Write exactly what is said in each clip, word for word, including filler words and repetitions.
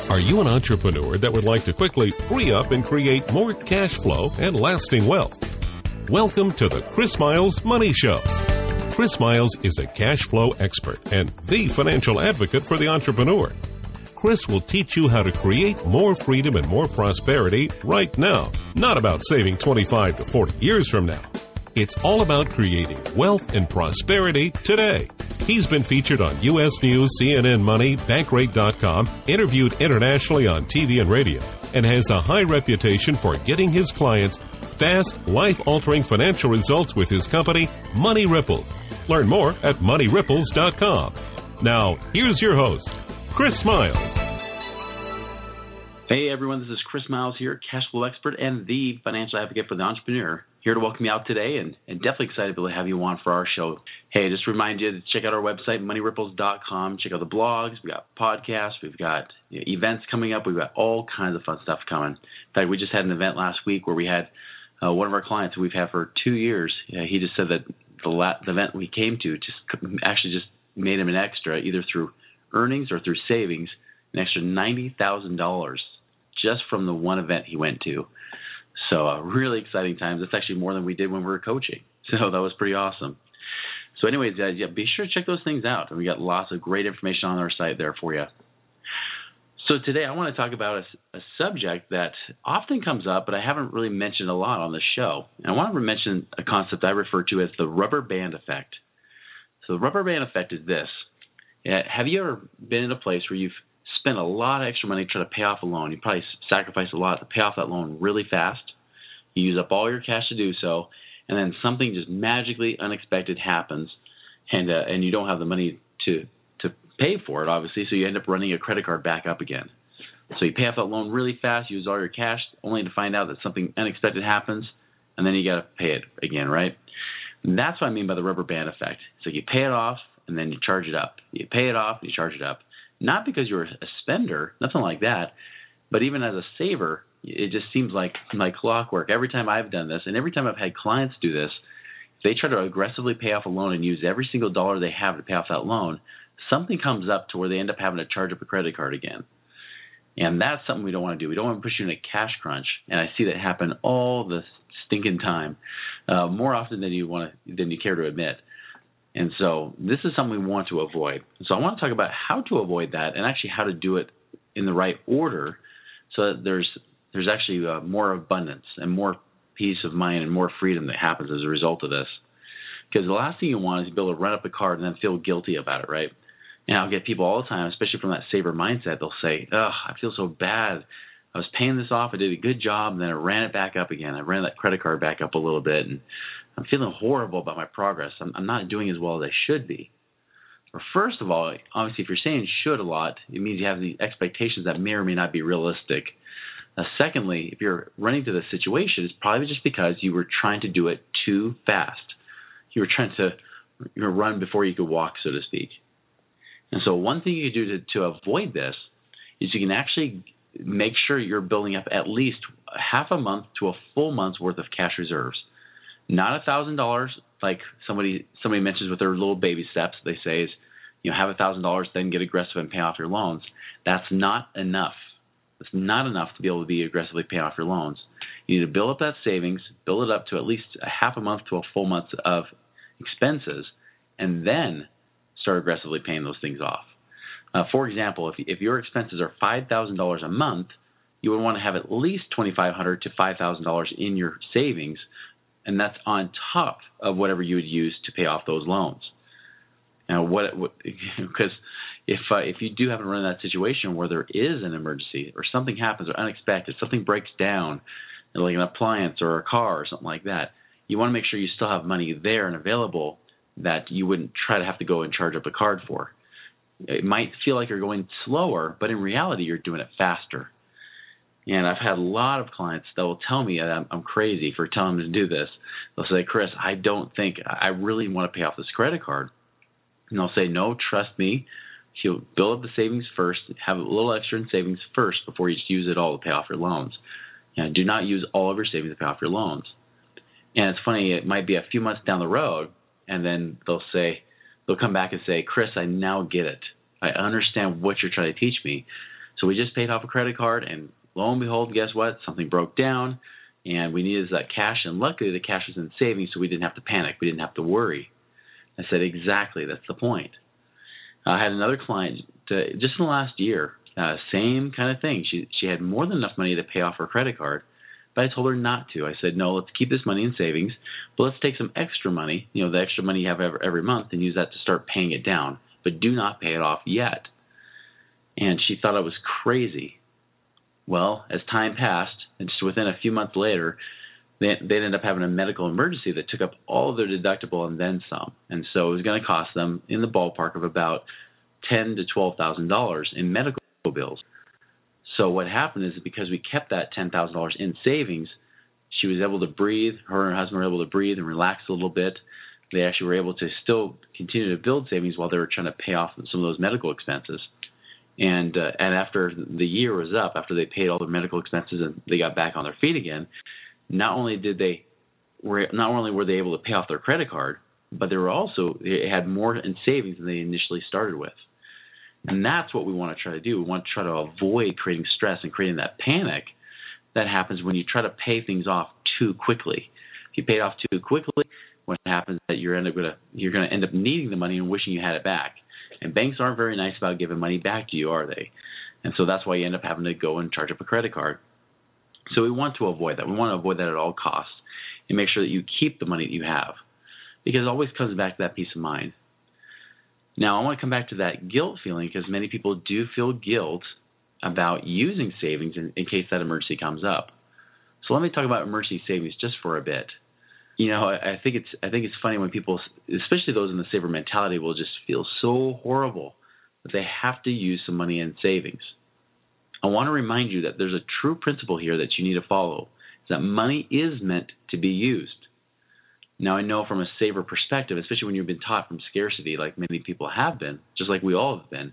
Are you an entrepreneur that would like to quickly free up and create more cash flow and lasting wealth? Welcome to the Chris Miles Money Show. Chris Miles is a cash flow expert and the financial advocate for the entrepreneur. Chris will teach you how to create more freedom and more prosperity right now. Not about saving twenty-five to forty years from now. It's all about creating wealth and prosperity today. He's been featured on U S News, C N N Money, Bankrate dot com, interviewed internationally on T V and radio, and has a high reputation for getting his clients fast, life-altering financial results with his company, Money Ripples. Learn more at money ripples dot com. Now, here's your host, Chris Miles. Hey everyone, this is Chris Miles here, cash flow expert and the financial advocate for the entrepreneur. Here to welcome you out today, and, and definitely excited to be able to have you on for our show. Hey, just remind you to check out our website, money ripples dot com. Check out the blogs. We've got podcasts. We've got you know, events coming up. We've got all kinds of fun stuff coming. In fact, we just had an event last week where we had uh, one of our clients who we've had for two years. Uh, he just said that the, la- the event we came to just actually just made him an extra, either through earnings or through savings, an extra ninety thousand dollars just from the one event he went to. So uh, really exciting times. It's actually more than we did when we were coaching. So that was pretty awesome. So anyways, uh, yeah, be sure to check those things out. And we got lots of great information on our site there for you. So today I want to talk about a, a subject that often comes up, but I haven't really mentioned a lot on the show. And I want to mention a concept I refer to as the rubber band effect. So the rubber band effect is this. Uh, have you ever been in a place where you've spent a lot of extra money trying to pay off a loan? You probably sacrifice a lot to pay off that loan really fast. You use up all your cash to do so, and then something just magically unexpected happens, and uh, and you don't have the money to to pay for it, obviously, so you end up running your credit card back up again. So you pay off that loan really fast, use all your cash, only to find out that something unexpected happens, and then you got to pay it again, right? And that's what I mean by the rubber band effect. So you pay it off, and then you charge it up. You pay it off, and you charge it up. Not because you're a spender, nothing like that, but even as a saver, it just seems like like clockwork. Every time I've done this, and every time I've had clients do this, if they try to aggressively pay off a loan and use every single dollar they have to pay off that loan, something comes up to where they end up having to charge up a credit card again. And that's something we don't want to do. We don't want to push you in a cash crunch. And I see that happen all the stinking time, uh, more often than you want to, than you care to admit. And so this is something we want to avoid. So I want to talk about how to avoid that and actually how to do it in the right order so that there's there's actually uh, more abundance and more peace of mind and more freedom that happens as a result of this. Because the last thing you want is to be able to run up a card and then feel guilty about it, right? And I'll get people all the time, especially from that saver mindset, they'll say, "Ugh, I feel so bad. I was paying this off. I did a good job, and then I ran it back up again. I ran that credit card back up a little bit, and I'm feeling horrible about my progress. I'm, I'm not doing as well as I should be." Well, first of all, obviously, if you're saying should a lot, it means you have the expectations that may or may not be realistic. Uh, secondly, if you're running to this situation, it's probably just because you were trying to do it too fast. You were trying to you know, run before you could walk, so to speak. And so one thing you can do to, to avoid this is you can actually make sure you're building up at least half a month to a full month's worth of cash reserves. Not a thousand dollars like somebody somebody mentions with their little baby steps. They say is, you know, have a thousand dollars, then get aggressive and pay off your loans. That's not enough. It's not enough to be able to be aggressively pay off your loans. You need to build up that savings, build it up to at least a half a month to a full month of expenses, and then start aggressively paying those things off. Uh, for example, if if your expenses are five thousand dollars a month, you would want to have at least twenty-five hundred dollars to five thousand dollars in your savings, and that's on top of whatever you would use to pay off those loans. Now, what because if uh, if you do happen to run in that situation where there is an emergency or something happens or unexpected, something breaks down, like an appliance or a car or something like that, you want to make sure you still have money there and available that you wouldn't try to have to go and charge up a card for. It might feel like you're going slower, but in reality, you're doing it faster. And I've had a lot of clients that will tell me that I'm, I'm crazy for telling them to do this. They'll say, "Chris, I don't think I really want to pay off this credit card." And I'll say, "No, trust me. You'll build up the savings first, have a little extra in savings first before you use it all to pay off your loans. And do not use all of your savings to pay off your loans." And it's funny, it might be a few months down the road, and then they'll say, they'll come back and say, "Chris, I now get it. I understand what you're trying to teach me. So we just paid off a credit card, and lo and behold, guess what? Something broke down, and we needed that cash, and luckily the cash was in savings, so we didn't have to panic. We didn't have to worry. I said, exactly, that's the point. I had another client to, just in the last year, uh, same kind of thing. She she had more than enough money to pay off her credit card, but I told her not to. I said, no, let's keep this money in savings, but let's take some extra money, you know, the extra money you have every, every month, and use that to start paying it down, but do not pay it off yet. And she thought I was crazy. Well, as time passed, and just within a few months later, they, they ended up having a medical emergency that took up all of their deductible and then some. And so it was going to cost them in the ballpark of about ten thousand to twelve thousand dollars in medical bills. So what happened is because we kept that ten thousand dollars in savings, she was able to breathe. Her and her husband were able to breathe and relax a little bit. They actually were able to still continue to build savings while they were trying to pay off some of those medical expenses. And uh, and after the year was up, after they paid all their medical expenses and they got back on their feet again, not only did they were not only were they able to pay off their credit card, but they were also they had more in savings than they initially started with. And that's what we want to try to do. We want to try to avoid creating stress and creating that panic that happens when you try to pay things off too quickly. If you pay it off too quickly, what happens is that you're end up gonna you're going to end up needing the money and wishing you had it back. And banks aren't very nice about giving money back to you, are they? And so that's why you end up having to go and charge up a credit card. So we want to avoid that. We want to avoid that at all costs and make sure that you keep the money that you have, because it always comes back to that peace of mind. Now, I want to come back to that guilt feeling, because many people do feel guilt about using savings in, in case that emergency comes up. So let me talk about emergency savings just for a bit. You know, I, I think it's I think it's funny when people, especially those in the saver mentality, will just feel so horrible that they have to use some money in savings. I want to remind you that there's a true principle here that you need to follow, is that money is meant to be used. Now, I know from a saver perspective, especially when you've been taught from scarcity, like many people have been, just like we all have been,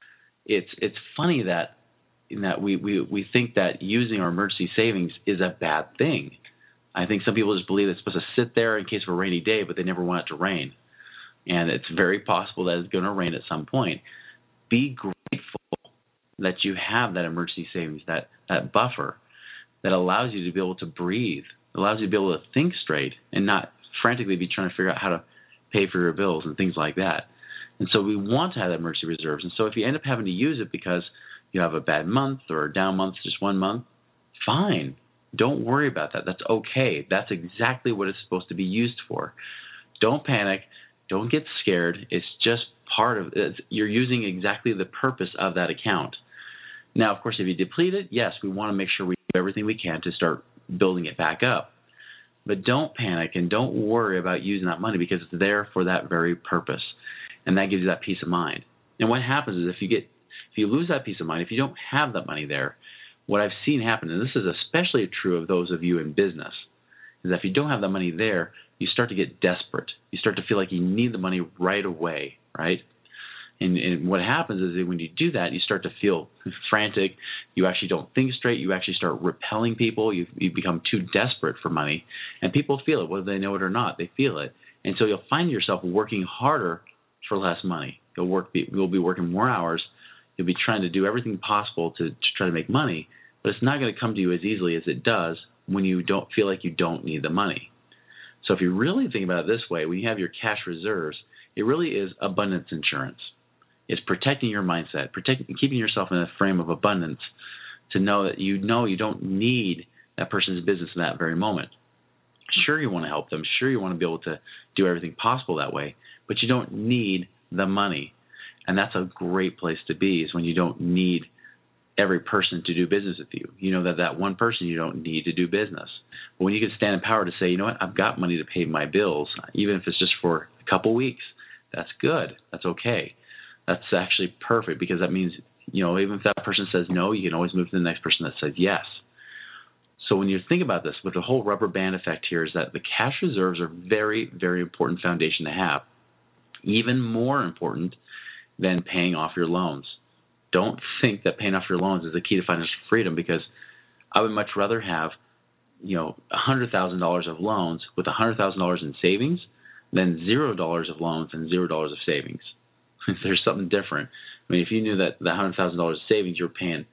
it's it's funny that in that we, we, we think that using our emergency savings is a bad thing. I think some people just believe it's supposed to sit there in case of a rainy day, but they never want it to rain. And it's very possible that it's going to rain at some point. Be grateful that you have that emergency savings, that, that buffer that allows you to be able to breathe, allows you to be able to think straight and not frantically be trying to figure out how to pay for your bills and things like that. And so we want to have that emergency reserves. And so if you end up having to use it because you have a bad month or a down month, just one month, fine. Don't worry about that. That's okay. That's exactly what it's supposed to be used for. Don't panic. Don't get scared. It's just part of it. You're using exactly the purpose of that account. Now, of course, if you deplete it, yes, we want to make sure we do everything we can to start building it back up. But don't panic and don't worry about using that money, because it's there for that very purpose. And that gives you that peace of mind. And what happens is if you get if you lose that peace of mind, if you don't have that money there, what I've seen happen, and this is especially true of those of you in business, is that if you don't have that money there, you start to get desperate. You start to feel like you need the money right away, right? And, and what happens is that when you do that, you start to feel frantic. You actually don't think straight. You actually start repelling people. You, you become too desperate for money. And people feel it, whether they know it or not. They feel it. And so you'll find yourself working harder for less money. You'll, work, you'll be working more hours. You'll be trying to do everything possible to, to try to make money. But it's not going to come to you as easily as it does when you don't feel like you don't need the money. So if you really think about it this way, when you have your cash reserves, it really is abundance insurance. It's protecting your mindset, protecting, keeping yourself in a frame of abundance to know that you know you don't need that person's business in that very moment. Sure, you want to help them. Sure, you want to be able to do everything possible that way, but you don't need the money. And that's a great place to be, is when you don't need every person to do business with you. You know that that one person you don't need to do business. But when you can stand in power to say, you know what, I've got money to pay my bills, even if it's just for a couple weeks, that's good. That's okay. That's actually perfect, because that means, you know, even if that person says no, you can always move to the next person that says yes. So when you think about this, with the whole rubber band effect here, is that the cash reserves are very, very important foundation to have, even more important than paying off your loans. Don't think that paying off your loans is the key to financial freedom, because I would much rather have, you know, one hundred thousand dollars of loans with one hundred thousand dollars in savings than zero dollars of loans and zero dollars of savings. There's something different. I mean, if you knew that the one hundred thousand dollars of savings, you're paying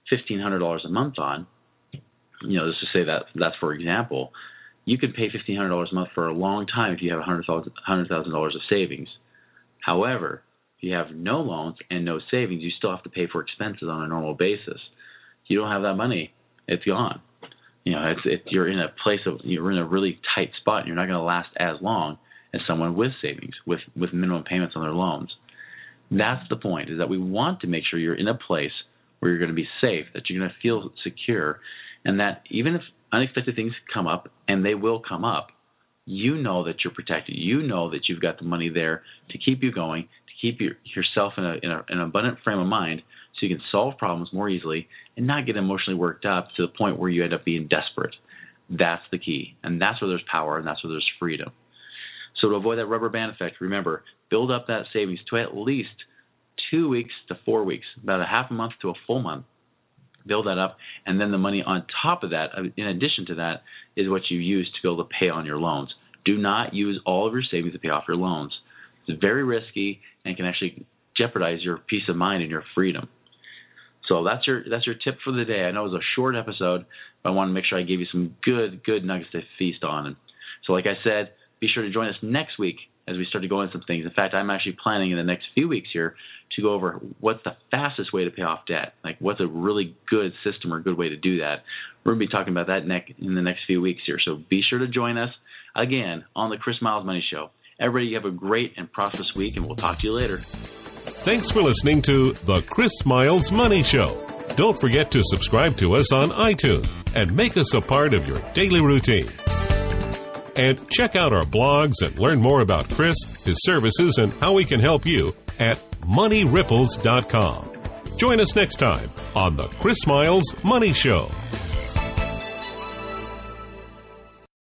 fifteen hundred dollars a month on, you know, let's just say that that's for example, you could pay fifteen hundred dollars a month for a long time if you have one hundred thousand dollars of savings. However, if you have no loans and no savings, you still have to pay for expenses on a normal basis. You don't have that money, it's gone. You know, it's, it, you're in a place of, you're in a really tight spot, and you're not going to last as long as someone with savings, with, with minimum payments on their loans. That's the point, is that we want to make sure you're in a place where you're going to be safe, that you're going to feel secure, and that even if unexpected things come up, and they will come up, you know that you're protected. You know that you've got the money there to keep you going, to keep your, yourself in, a, in a, an abundant frame of mind, so you can solve problems more easily and not get emotionally worked up to the point where you end up being desperate. That's the key, and that's where there's power, and that's where there's freedom. So to avoid that rubber band effect, remember, build up that savings to at least two weeks to four weeks, about a half a month to a full month. Build that up, and then the money on top of that, in addition to that, is what you use to be able to pay on your loans. Do not use all of your savings to pay off your loans. It's very risky and can actually jeopardize your peace of mind and your freedom. So that's your that's your tip for the day. I know it was a short episode, but I want to make sure I gave you some good, good nuggets to feast on. And so like I said, be sure to join us next week as we start to go into some things. In fact, I'm actually planning in the next few weeks here to go over what's the fastest way to pay off debt. Like, what's a really good system or good way to do that. We're going to be talking about that in the next few weeks here. So be sure to join us again on the Chris Miles Money Show. Everybody, you have a great and prosperous week, and we'll talk to you later. Thanks for listening to the Chris Miles Money Show. Don't forget to subscribe to us on iTunes and make us a part of your daily routine. And check out our blogs and learn more about Chris, his services, and how we can help you at money ripples dot com. Join us next time on the Chris Miles Money Show.